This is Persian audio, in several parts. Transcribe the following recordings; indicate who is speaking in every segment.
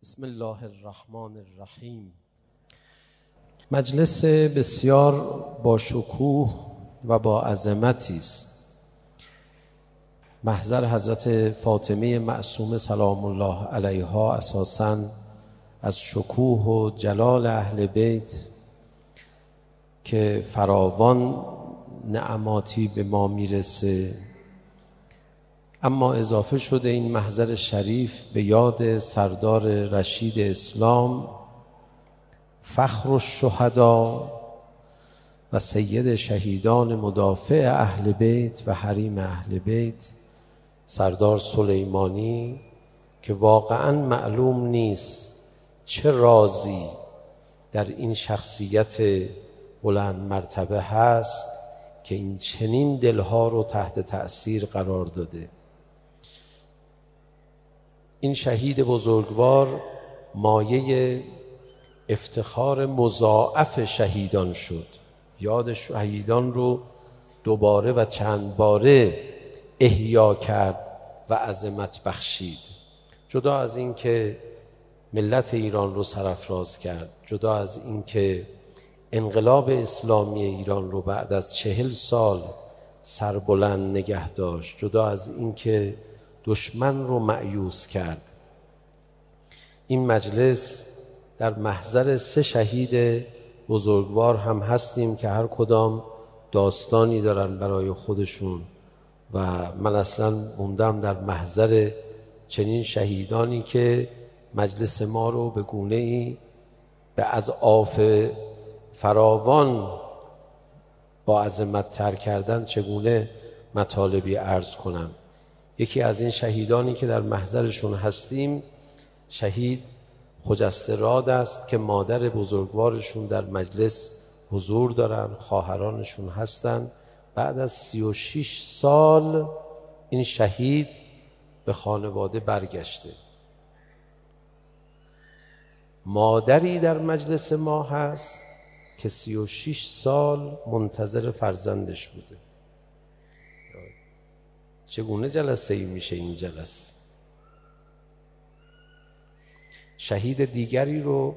Speaker 1: بسم الله الرحمن الرحیم. مجلس بسیار با شکوه و با عظمتی است. محضر حضرت فاطمه معصومه سلام الله علیها اساساً از شکوه و جلال اهل بیت که فراوان نعماتی به ما میرسه، اما اضافه شده این محضر شریف به یاد سردار رشید اسلام، فخر الشهدا و سید شهیدان مدافع اهل بیت و حریم اهل بیت، سردار سلیمانی، که واقعا معلوم نیست چه رازی در این شخصیت بلند مرتبه هست که این چنین دلها رو تحت تأثیر قرار داده. این شهید بزرگوار مایه افتخار مضاعف شهیدان شد. یاد شهیدان رو دوباره و چند باره احیا کرد و عظمت بخشید. جدا از این که ملت ایران رو سرافراز کرد، جدا از این که انقلاب اسلامی ایران رو بعد از 40 سال سربلند نگه داشت، جدا از این که دشمن رو مأیوس کرد، این مجلس در محضر 3 شهید بزرگوار هم هستیم که هر کدام داستانی دارن برای خودشون و من اصلا موندم در محضر چنین شهیدانی که مجلس ما رو به گونه‌ای به اضعاف فراوان با عظمت تر کردن. چگونه مطالبی عرض کنم؟ یکی از این شهیدانی که در محضرشون هستیم شهید خجسته راد است که مادر بزرگوارشون در مجلس حضور دارن، خواهرانشون هستن. بعد از 36 سال این شهید به خانواده برگشته. مادری در مجلس ما هست که 36 سال منتظر فرزندش بوده. چگونه جلسه ای میشه این جلسه؟ شهید دیگری رو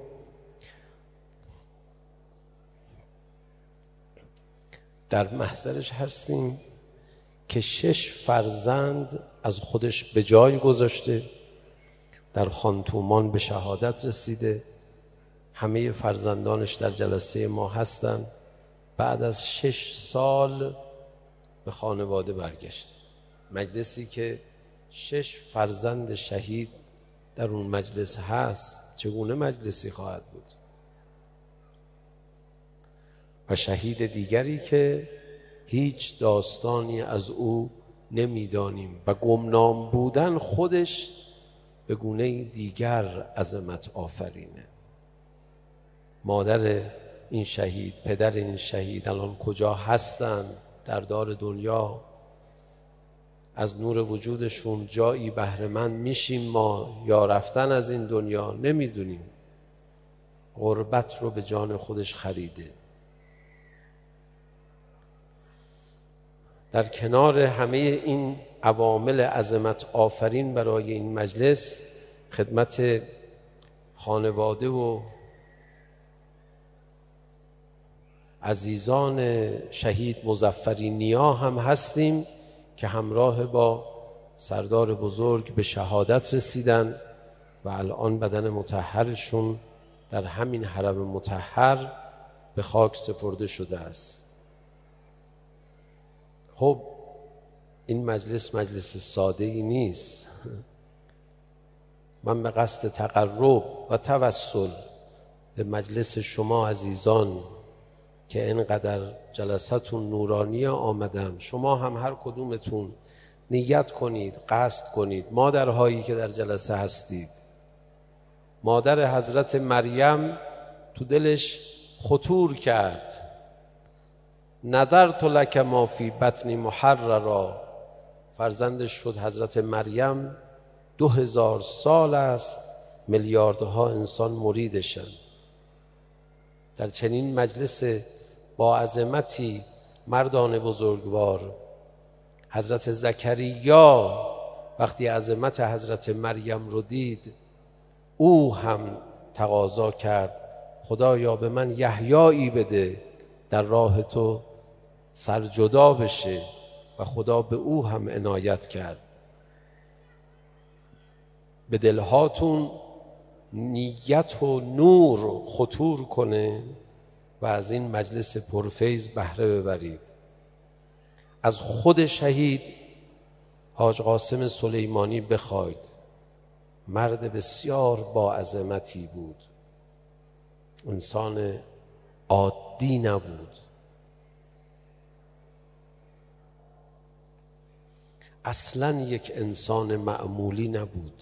Speaker 1: در محضرش هستیم که 6 فرزند از خودش به جای گذاشته، در خانتومان به شهادت رسیده. همه فرزندانش در جلسه ما هستن. بعد از 6 سال به خانواده برگشته. مجلسی که 6 فرزند شهید در اون مجلس هست، چگونه مجلسی خواهد بود؟ و شهید دیگری که هیچ داستانی از او نمیدانیم و گمنام بودن خودش به گونه دیگر عظمت آفرینه. مادر این شهید، پدر این شهید الان کجا هستن؟ در دار دنیا؟ از نور وجودشون جایی بهره‌مند میشیم ما یا رفتن از این دنیا؟ نمیدونیم. غربت رو به جان خودش خریده. در کنار همه این عوامل عظمت آفرین برای این مجلس، خدمت خانواده و عزیزان شهید مظفری نیا هم هستیم که همراه با سردار بزرگ به شهادت رسیدن و الان بدن مطهرشون در همین حرم مطهر به خاک سپرده شده است. خب این مجلس مجلس ساده ای نیست. من به قصد تقرب و توسل به مجلس شما عزیزان که اینقدر جلساتون نورانی آمدم، شما هم هر کدومتون نیت کنید، قصد کنید. مادرهایی که در جلسه هستید، مادر حضرت مریم تو دلش خطور کرد، نذرت لک ما فی بطنی محررا. فرزندش شد حضرت مریم. 2000 سال است میلیاردها انسان مریدشن. در چنین مجلس با عظمتی مردان بزرگوار، حضرت زکریا وقتی عظمت حضرت مریم رو دید او هم تقاضا کرد خدایا به من یحیایی بده در راه تو سرجدا بشه و خدا به او هم عنایت کرد. به دلهاتون نیت و نور خطور کنه و از این مجلس پرفیض بهره ببرید. از خود شهید حاج قاسم سلیمانی بخواید. مرد بسیار با عظمتی بود، انسان عادی نبود، اصلاً یک انسان معمولی نبود.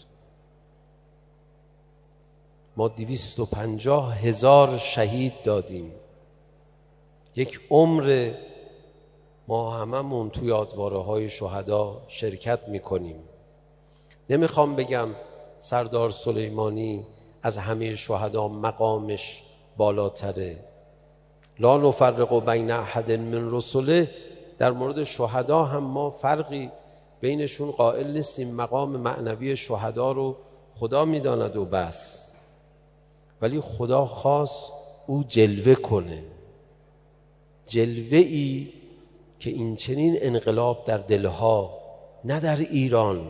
Speaker 1: ما 250,000 شهید دادیم. یک عمر ما هممون توی یادواره‌های شهدا شرکت میکنیم. نمیخوام بگم سردار سلیمانی از همه شهدا مقامش بالاتره. لا نفرق بین احد من رسله، در مورد شهدا هم ما فرقی بینشون قائل نیستیم. مقام معنوی شهدا رو خدا میداند و بس، ولی خدا خواست او جلوه کنه، جلوه ای که این چنین انقلاب در دلها، نه در ایران،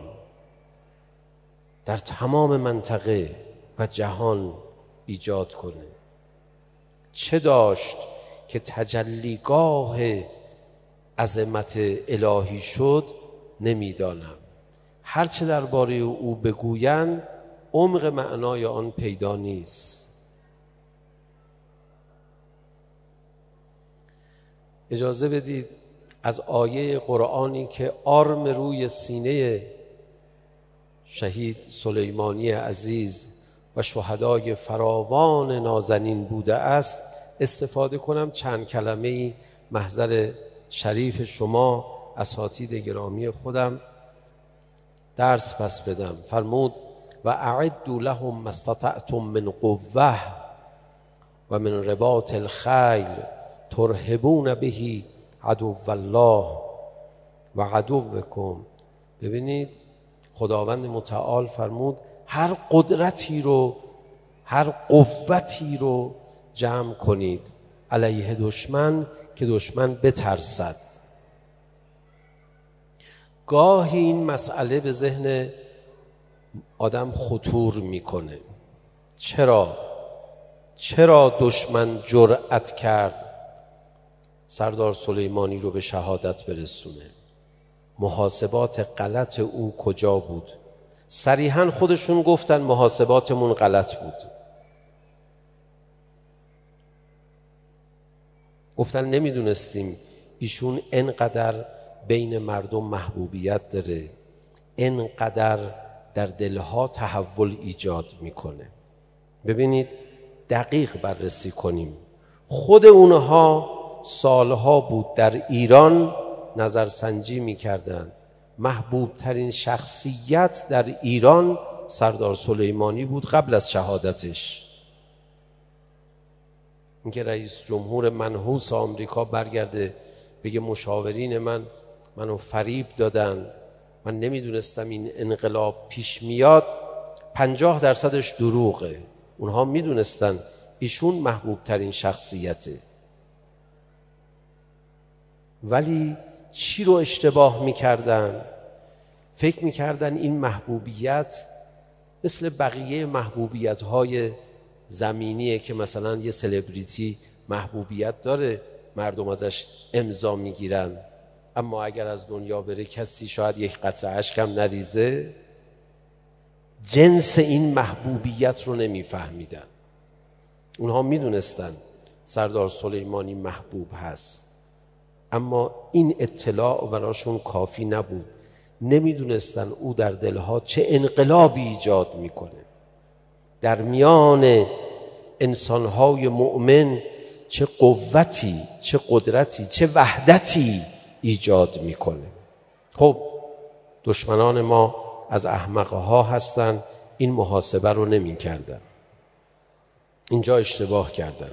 Speaker 1: در تمام منطقه و جهان ایجاد کنه. چه داشت که تجلیگاه عظمت الهی شد نمیدانم. هرچه درباره او بگویند عمق معنای آن پیدا نیست. اجازه بدید از آیه قرآنی که آرم روی سینه شهید سلیمانی عزیز و شهدای فراوان نازنین بوده است استفاده کنم. چند کلمه‌ای محضر شریف شما اساتید گرامی خودم درس پس بدم. فرمود و اعدوا لهم ما استطعتم من قوة و من رباط الخیل ترهبون به عدو الله و عدوکم. ببینید خداوند متعال فرمود هر قدرتی رو، هر قوتی رو جمع کنید علیه دشمن که دشمن بترسد. گاهی این مسئله به ذهن آدم خطور میکنه. چرا دشمن جرأت کرد سردار سلیمانی رو به شهادت برسونه؟ محاسبات غلط او کجا بود؟ صریحاً خودشون گفتن محاسباتمون غلط بود. گفتن نمیدونستیم ایشون انقدر بین مردم محبوبیت داره، انقدر در دلها تحول ایجاد میکنه. ببینید دقیق بررسی کنیم. خود اونها سالها بود در ایران نظرسنجی میکردن محبوب ترین شخصیت در ایران سردار سلیمانی بود قبل از شهادتش. اینکه رئیس جمهور منحوس آمریکا برگرده بگه مشاورین منو فریب دادن، من نمیدونستم این انقلاب پیش میاد، 50% دروغه. اونها میدونستن ایشون محبوب ترین شخصیته، ولی چی رو اشتباه میکردن؟ فکر میکردن این محبوبیت مثل بقیه محبوبیت‌های زمینیه که مثلا یه سلبریتی محبوبیت داره، مردم ازش امضا میگیرن، اما اگر از دنیا بره کسی شاید یک قطره اشکم نریزه. جنس این محبوبیت رو نمیفهمیدن. اونها میدونستن سردار سلیمانی محبوب هست، اما این اطلاع براشون کافی نبود. نمیدونستن او در دلها چه انقلابی ایجاد میکنه، در میان انسانهای مؤمن چه قوتی، چه قدرتی، چه وحدتی ایجاد میکنه. خب دشمنان ما از احمقها هستن، این محاسبه رو نمی کردن. اینجا اشتباه کردن.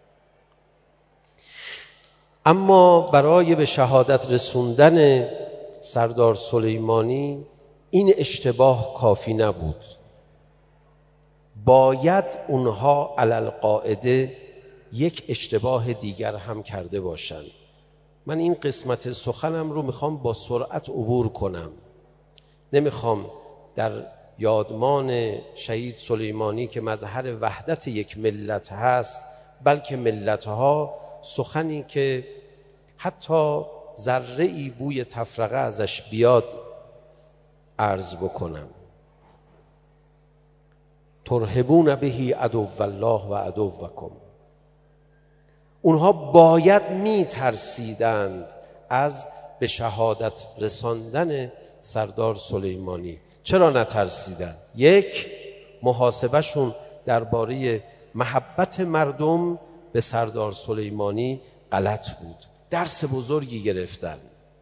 Speaker 1: اما برای به شهادت رسوندن سردار سلیمانی این اشتباه کافی نبود. باید اونها علالقاعده یک اشتباه دیگر هم کرده باشند. من این قسمت سخنم رو میخوام با سرعت عبور کنم، نمیخوام در یادمان شهید سلیمانی که مظهر وحدت یک ملت هست، بلکه ملتها، سخنی که حتی ذره‌ای بوی تفرقه ازش بیاد عرض بکنم. ترهبون بهی عدو الله و عدوکم. اونها باید میترسیدند از به شهادت رساندن سردار سلیمانی. چرا نترسیدند؟ یک، محاسبهشون درباره محبت مردم به سردار سلیمانی غلط بود. درس بزرگی گرفتن.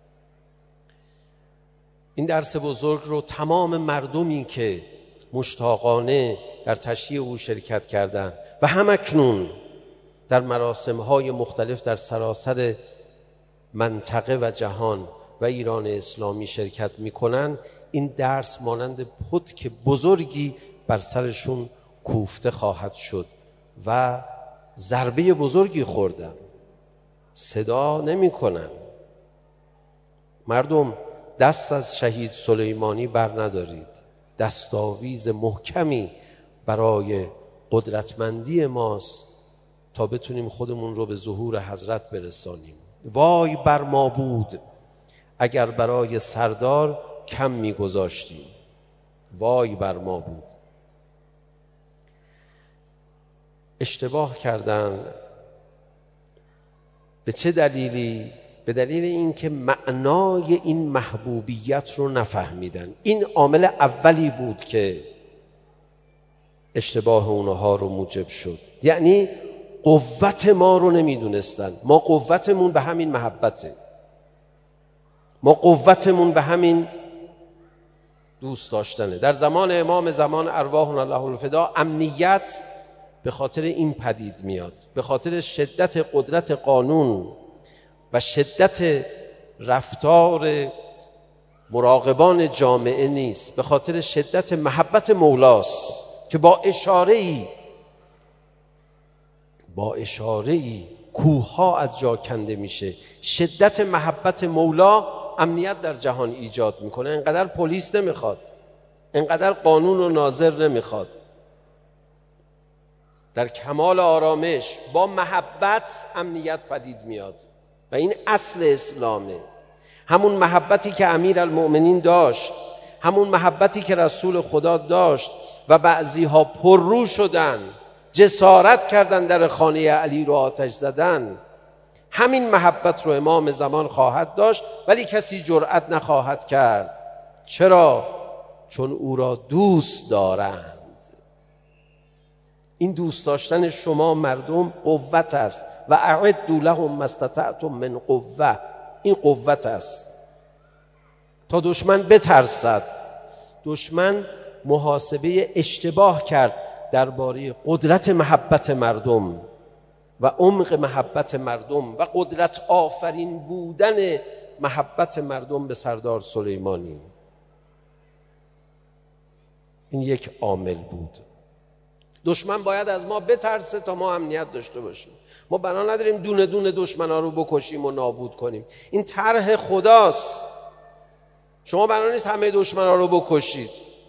Speaker 1: این درس بزرگ رو تمام مردمی که مشتاقانه در تشییع او شرکت کردند و همکنون در مراسم‌های مختلف در سراسر منطقه و جهان و ایران اسلامی شرکت می‌کنند، این درس مانند پتک بزرگی بر سرشون کوفته خواهد شد و ضربه بزرگی خوردن. صدا نمی‌کنن. مردم دست از شهید سلیمانی بر ندارید. دستاویز محکمی برای قدرتمندی ماست تا بتونیم خودمون رو به ظهور حضرت برسانیم. وای بر ما بود اگر برای سردار کم می‌گذاشتیم. وای بر ما بود. اشتباه کردن. به چه دلیلی؟ به دلیل اینکه معنای این محبوبیت رو نفهمیدن. این عامل اولی بود که اشتباه اونها رو موجب شد. یعنی قوت ما رو نمیدونستن. ما قوتمون به همین محبته. ما قوتمون به همین دوست داشتنه. در زمان امام زمان ارواحنا الله الفدا امنیت به خاطر این پدید میاد، به خاطر شدت قدرت قانون و شدت رفتار مراقبان جامعه نیست، به خاطر شدت محبت مولاست که با اشاره‌ای کوه‌ها از جا کنده میشه. شدت محبت مولا امنیت در جهان ایجاد میکنه. انقدر پلیس نمیخواد، انقدر قانون و ناظر نمیخواد. در کمال آرامش با محبت امنیت پدید میاد و این اصل اسلامه. همون محبتی که امیرالمؤمنین داشت، همون محبتی که رسول خدا داشت و بعضی ها پررو شدن، جسارت کردن در خانه علی رو آتش زدن، همین محبت رو امام زمان خواهد داشت ولی کسی جرأت نخواهد کرد. چرا؟ چون او را دوست دارند. این دوست داشتن شما مردم قوت است. و اعدوا لهم ما استطعتم من قوه. این قوت است تا دشمن بترسد. دشمن محاسبه اشتباه کرد درباره قدرت محبت مردم و عمق محبت مردم و قدرت آفرین بودن محبت مردم به سردار سلیمانی. این یک عامل بود. دشمن باید از ما بترسه تا ما امنیت داشته باشیم. ما بنا نداریم دونه دونه دشمنا رو بکشیم و نابود کنیم. این طرح خداست. شما بنا نیست همه دشمنا رو بکشید.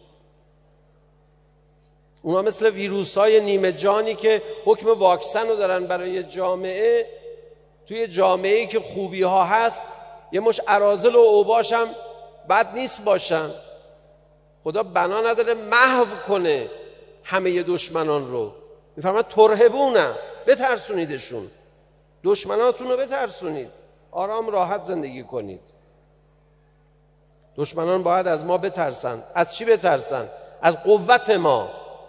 Speaker 1: اونا مثل ویروس‌های نیمه جانی که حکم واکسن رو دارن برای جامعه. توی جامعه‌ای که خوبی‌ها هست یه مش اراذل و اوباش هم بد نیست باشن. خدا بنا نداره محو کنه همه دشمنان رو. میفرماد ترهبونه، بترسونیدشون. دشمناتون رو بترسونید، آرام راحت زندگی کنید. دشمنان باید از ما بترسن. از چی بترسن؟ از قوت ما.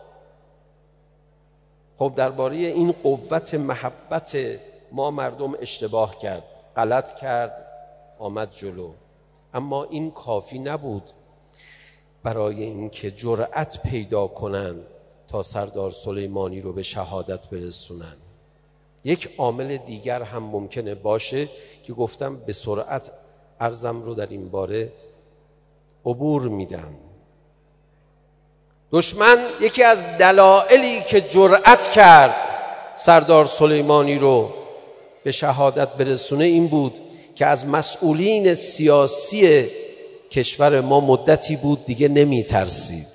Speaker 1: خب درباره این قوت محبت ما مردم اشتباه کرد، غلط کرد، آمد جلو. اما این کافی نبود برای اینکه جرأت پیدا کنن تا سردار سلیمانی رو به شهادت برسونن. یک عامل دیگر هم ممکنه باشه که گفتم به سرعت عرضم رو در این باره عبور میدم. دشمن یکی از دلایلی که جرأت کرد سردار سلیمانی رو به شهادت برسونه این بود که از مسئولین سیاسی کشور ما مدتی بود دیگه نمی ترسید.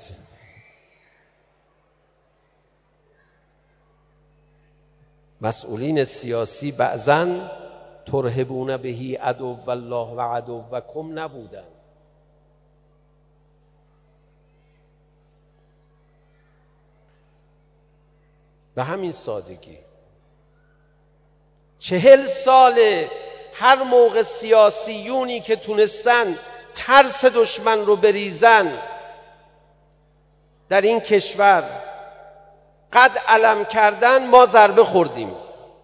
Speaker 1: مسئولین سیاسی بعضن ترهبون بهی عدو الله و عدوکم نبودن. به همین سادگی 40 ساله هر موقع سیاسیونی که تونستن ترس دشمن رو بریزن در این کشور قد علم کردن، ما ضربه خوردیم.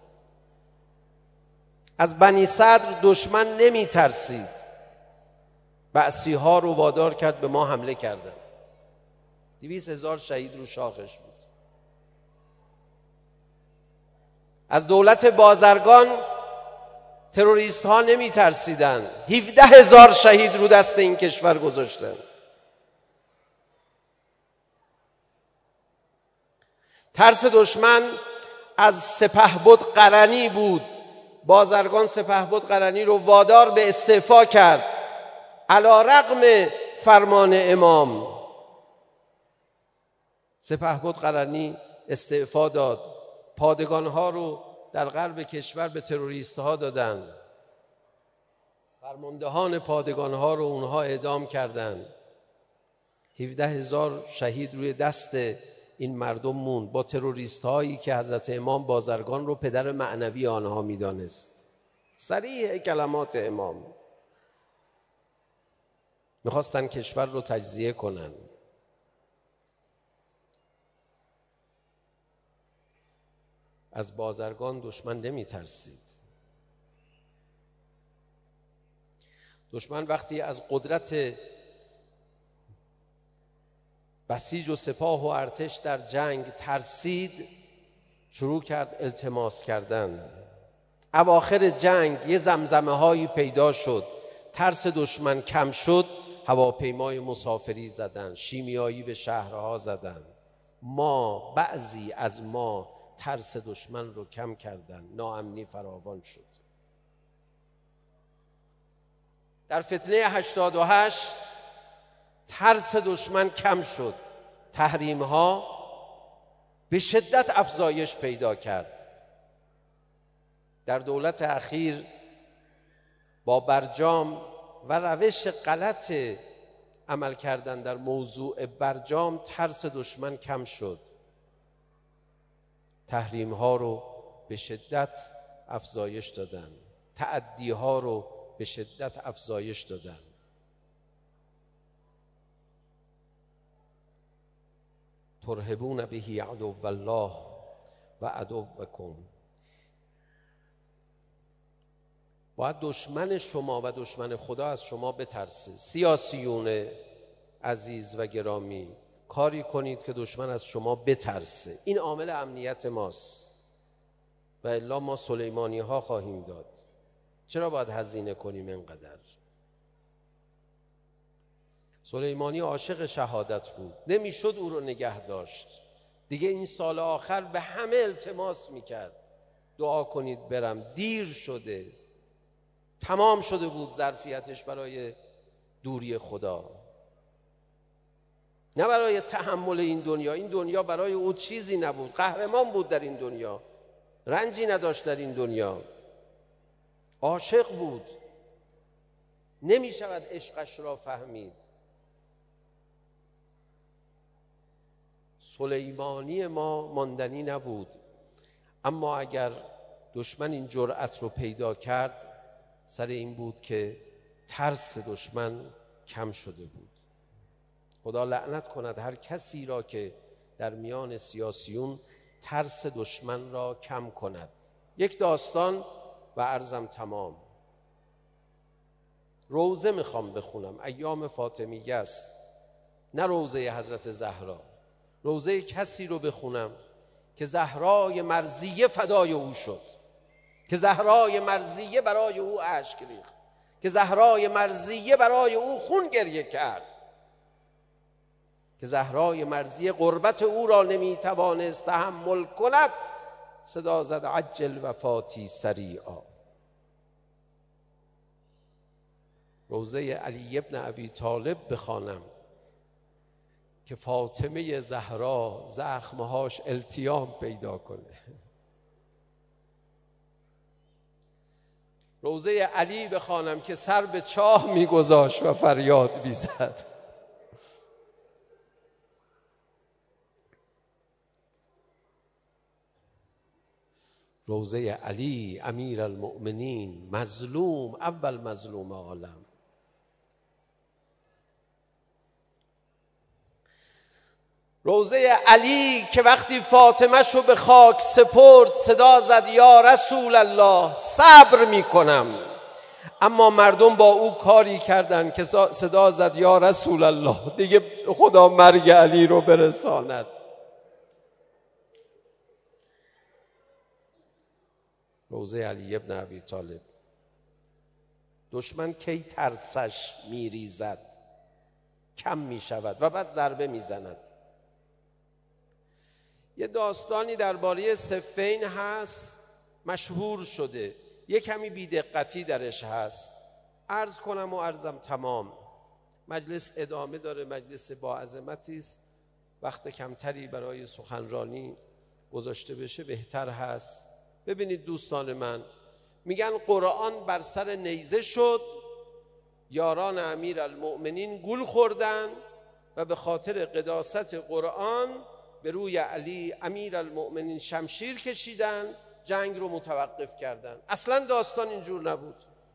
Speaker 1: از بنی صدر دشمن نمی ترسید، بعثی ها رو وادار کرد به ما حمله کردن. 200,000 شهید رو شاخش بود. از دولت بازرگان تروریست ها نمی ترسیدن، 17,000 شهید رو دست این کشور گذاشتن. ترس دشمن از سپهبد قرنی بود. بازرگان سپهبد قرنی رو وادار به استعفا کرد علی رغم فرمان امام. سپهبد قرنی استعفا داد، پادگان ها رو در غرب کشور به تروریست ها دادن، فرماندهان پادگان ها رو اونها اعدام کردن. 17,000 شهید روی دست این مردم موند با تروریست هایی که حضرت امام بازرگان رو پدر معنوی آنها میدانست. صریح کلمات امام. میخواستن کشور رو تجزیه کنن. از بازرگان دشمن نمی ترسید. دشمن وقتی از قدرت بسیج و سپاه و ارتش در جنگ ترسید، شروع کرد التماس کردن. اواخر جنگ یه زمزمه هایی پیدا شد، ترس دشمن کم شد، هواپیمای مسافری زدن، شیمیایی به شهرها زدن. بعضی از ما ترس دشمن رو کم کردن، ناامنی فراوان شد. در فتنه 88 ترس دشمن کم شد، تحریم ها به شدت افزایش پیدا کرد. در دولت اخیر با برجام و روش غلط عمل کردن در موضوع برجام ترس دشمن کم شد. تحریم ها رو به شدت افزایش دادن، تعدی ها رو به شدت افزایش دادن. ترهبون بهی عدو الله و عدوکم. باید دشمن شما و دشمن خدا از شما بترسه. سیاسیون عزیز و گرامی، کاری کنید که دشمن از شما بترسه. این عامل امنیت ماست و الا ما سلیمانی ها خواهیم داد. چرا باید هزینه کنیم اینقدر؟ سلیمانی عاشق شهادت بود، نمیشد او رو نگه داشت. دیگه این سال آخر به همه التماس میکرد دعا کنید برم، دیر شده، تمام شده بود ظرفیتش برای دوری خدا، نه برای تحمل این دنیا. این دنیا برای او چیزی نبود، قهرمان بود در این دنیا، رنجی نداشت در این دنیا، عاشق بود، نمی شود عشقش را فهمید. سلیمانی ما ماندنی نبود، اما اگر دشمن این جرأت رو پیدا کرد، سر این بود که ترس دشمن کم شده بود. خدا لعنت کند هر کسی را که در میان سیاسیون ترس دشمن را کم کند. یک داستان و عرضم تمام. روزه میخوام بخونم، ایام فاطمیه است، نه روزه حضرت زهرا. روزه کسی رو بخونم که زهرای مرضیه فدای او شد، که زهرای مرضیه برای او اشک ریخت، که زهرای مرضیه برای او خون گریه کرد. که زهرای مرضی غربت او را نمیتوانست تحمل کند، صدا زد عجل وفاتی سریعا. روضه علی ابن ابی طالب بخوانم که فاطمه زهرا زخمهاش التیام پیدا کنه. روضه علی بخوانم که سر به چاه میگذاشت و فریاد میزد. روضه علی امیر المؤمنین، مظلوم، اول مظلوم عالم. روضه علی که وقتی فاطمه شو به خاک سپرد صدا زد یا رسول الله صبر میکنم، اما مردم با او کاری کردن که صدا زد یا رسول الله دیگه خدا مرگ علی رو برساند. روضه علی ابن ابی طالب. دشمن کی ترسش میریزد کم میشود و بعد ضربه میزند. یه داستانی درباره صفین هست مشهور شده، یه کمی بی‌دقتی درش هست. عرض کنم و عرضم تمام. مجلس ادامه داره، مجلس با عظمتی است، وقت کمتری برای سخنرانی گذاشته بشه بهتر هست. ببینید دوستان من، میگن قرآن بر سر نیزه شد، یاران امیر المؤمنین گول خوردن و به خاطر قداست قرآن به روی علی امیر المؤمنین شمشیر کشیدن، جنگ رو متوقف کردن. اصلا داستان اینجور نبود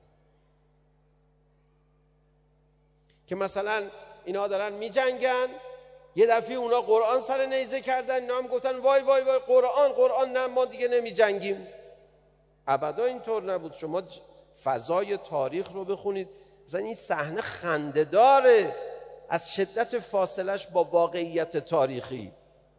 Speaker 1: که مثلا اینا دارن می جنگن، یه دفعه اونا قرآن سر نیزه کردن، اینا هم گفتن وای وای وای قرآن نه ما دیگه نمی جنگیم. ابدا اینطور نبود. شما فضای تاریخ رو بخونید، مثلا این صحنه خنده داره از شدت فاصلش با واقعیت تاریخی.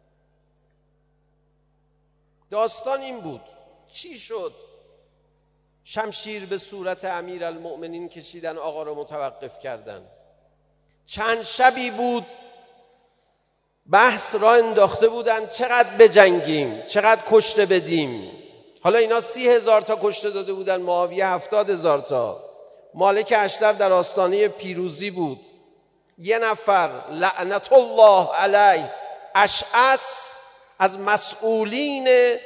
Speaker 1: داستان این بود. چی شد؟ شمشیر به صورت امیر المؤمنین کشیدن، آقا رو متوقف کردن. چند شبی بود بحث را انداخته بودن چقدر بجنگیم، چقدر کشته بدیم. حالا اینا 30,000 تا کشته داده بودن، معاویه 70,000 تا. مالک اشتر در آستانه پیروزی بود. یه نفر لعنت الله علیه اشعث از مسئولین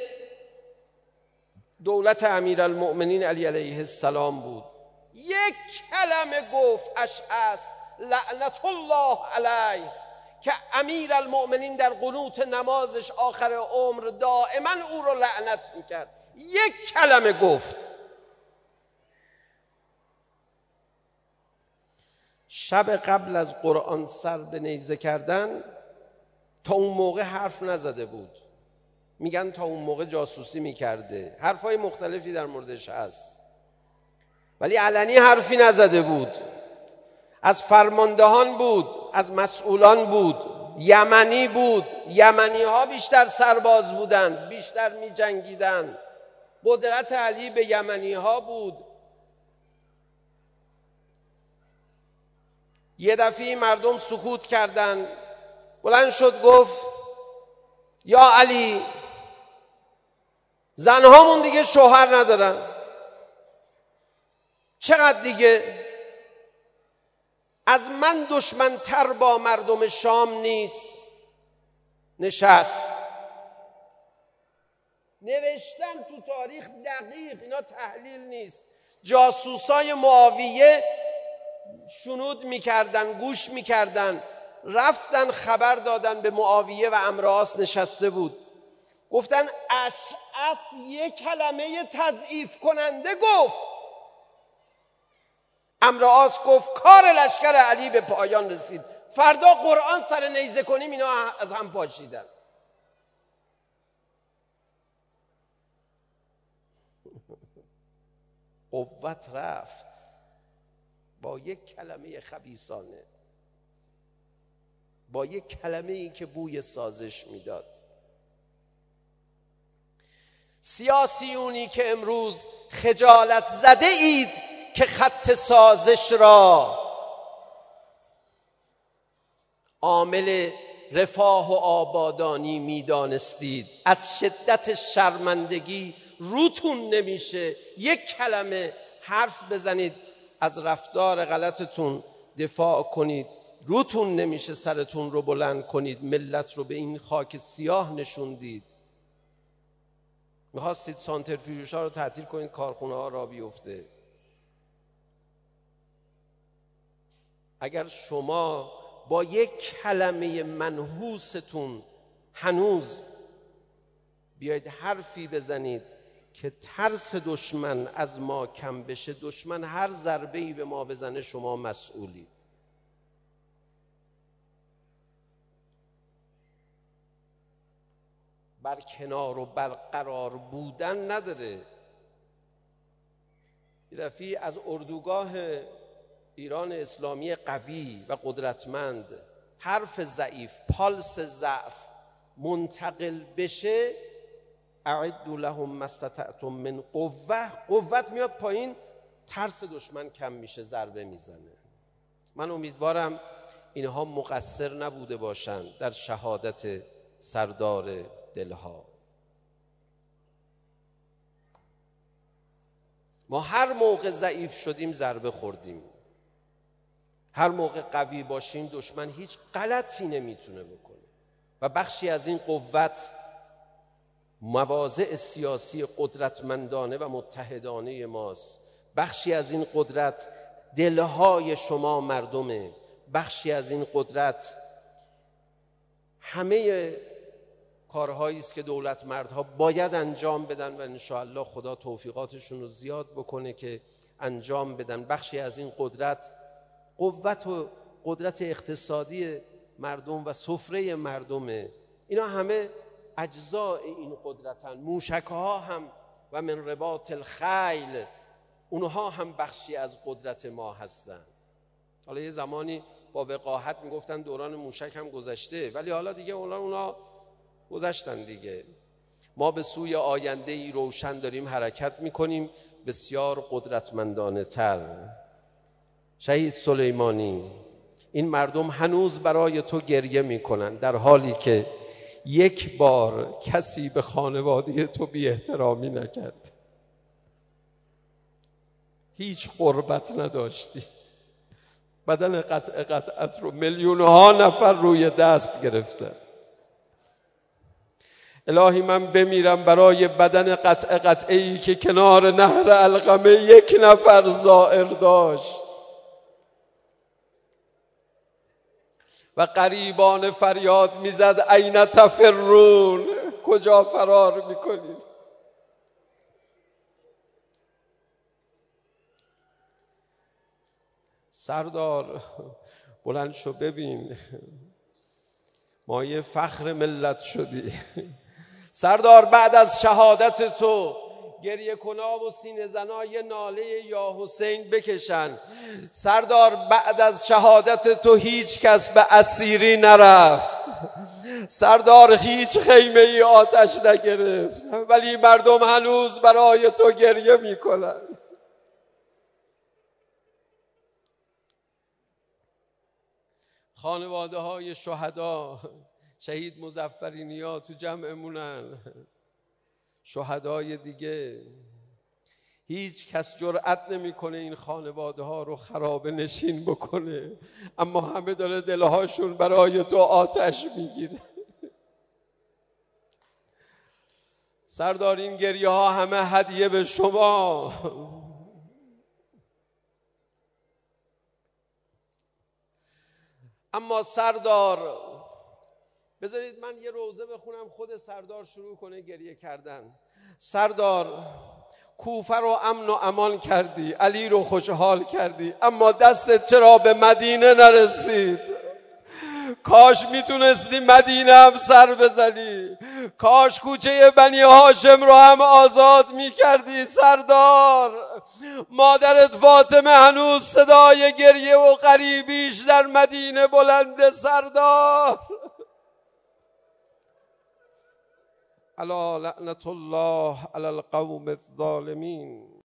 Speaker 1: دولت امیرالمؤمنین علی علیه السلام بود. یک کلمه گفت اشعث لعنت الله علیه که امیرالمؤمنین در قنوت نمازش آخر عمر دائما او رو لعنت میکرد. یک کلمه گفت. شب قبل از قرآن سر به نیزه کردن تا اون موقع حرف نزده بود. میگن تا اون موقع جاسوسی میکرده، حرفای مختلفی در موردش هست، ولی علنی حرفی نزده بود. از فرماندهان بود، از مسئولان بود، یمنی بود. یمنی ها بیشتر سرباز بودن، بیشتر می جنگیدن. قدرت علی به یمنی ها بود. یه دفعه مردم سکوت کردن، بلند شد گفت یا علی زنهامون دیگه شوهر ندارن، چقدر دیگه؟ از من دشمنتر با مردم شام نیست. نشست. نوشتن تو تاریخ دقیق، اینا تحلیل نیست. جاسوسای معاویه شنود میکردن، گوش میکردن، رفتن خبر دادن به معاویه و عمرو نشسته بود. گفتن اشعث یک کلمه تضعیف کننده گفت. عمرو گفت کار لشکر علی به پایان رسید، فردا قرآن سر نیزه کنیم. اینا از هم پاشیدن. قوت رفت با یک کلمه خبیثانه، با یک کلمه ای که بوی سازش میداد. سیاسیونی که امروز خجالت زده اید که خط سازش را عامل رفاه و آبادانی میدانستید. از شدت شرمندگی روتون نمیشه یک کلمه حرف بزنید، از رفتار غلطتون دفاع کنید، روتون نمیشه سرتون رو بلند کنید. ملت رو به این خاک سیاه نشوندید. میخواستید سانترفیوژ ها رو تعطیل کنید، کارخونه ها را بیفته. اگر شما با یک کلمه منحوستون هنوز بیاید حرفی بزنید که ترس دشمن از ما کم بشه، دشمن هر ضربه‌ای به ما بزنه شما مسئولید. بر کنار و برقرار بودن نداره. یه دفعه از اردوگاه ایران اسلامی قوی و قدرتمند حرف ضعیف، پالس ضعف منتقل بشه، اعدوا لهم ما استطعتم من قوه، قوت میاد پایین، ترس دشمن کم میشه، ضربه میزنه. من امیدوارم اینها مقصر نبوده باشند در شهادت سردار دلها. ما هر موقع ضعیف شدیم ضربه خوردیم، هر موقع قوی باشیم دشمن هیچ غلطی نمیتونه بکنه و بخشی از این قوت مواضع سیاسی قدرتمندانه و متحدانه ماست. بخشی از این قدرت دلهای شما مردمه. بخشی از این قدرت همه کارهایی است که دولت مردها باید انجام بدن و انشاءالله خدا توفیقاتشون رو زیاد بکنه که انجام بدن. بخشی از این قدرت قوت و قدرت اقتصادی مردم و سفره مردمه. اینا همه اجزاء این قدرتن. موشک‌ها هم و من رباط الخیل، اونها هم بخشی از قدرت ما هستن. حالا یه زمانی با وقاحت میگفتن دوران موشک هم گذشته، ولی حالا دیگه اونا گذشتن دیگه. ما به سوی آینده ای روشن داریم حرکت میکنیم، بسیار قدرتمندانه تر. شهید سلیمانی، این مردم هنوز برای تو گریه میکنن، در حالی که یک بار کسی به خانواده تو بی احترامی نکرد. هیچ قربت نداشتی. بدن قطعت رو میلیون‌ها نفر روی دست گرفتن. الهی من بمیرم برای بدن قطعه‌ای که کنار نهر علقمه یک نفر زائر داشت و غریبانه فریاد میزد این تفرون، کجا فرار میکنید؟ سردار بلند شو، ببین مایه فخر ملت شدی. سردار بعد از شهادت تو گریه کنا و سینه زنا یه ناله یا حسین بکشن. سردار بعد از شهادت تو هیچ کس به اسیری نرفت. سردار هیچ خیمه ای آتش نگرفت، ولی مردم هنوز برای تو گریه میکنن. خانواده های شهدا، شهید مظفرینیا تو جمعمونن، شهدای دیگه، هیچ کس جرأت نمیکنه این خانواده ها رو خرابه نشین بکنه، اما همه داره دلهاشون برای تو آتش میگیره. سردار این گریه ها همه هدیه به شما. اما سردار، بذارید من یه روزه بخونم خود سردار شروع کنه گریه کردن. سردار، کوفه رو امن و امان کردی، علی رو خوشحال کردی، اما دستت چرا به مدینه نرسید؟ کاش میتونستی مدینه هم سر بزنی، کاش کوچه بنی هاشم رو هم آزاد میکردی. سردار، مادرت فاطمه هنوز صدای گریه و غریبیش در مدینه بلنده. سردار، الا لعنت الله علی القوم الظالمین.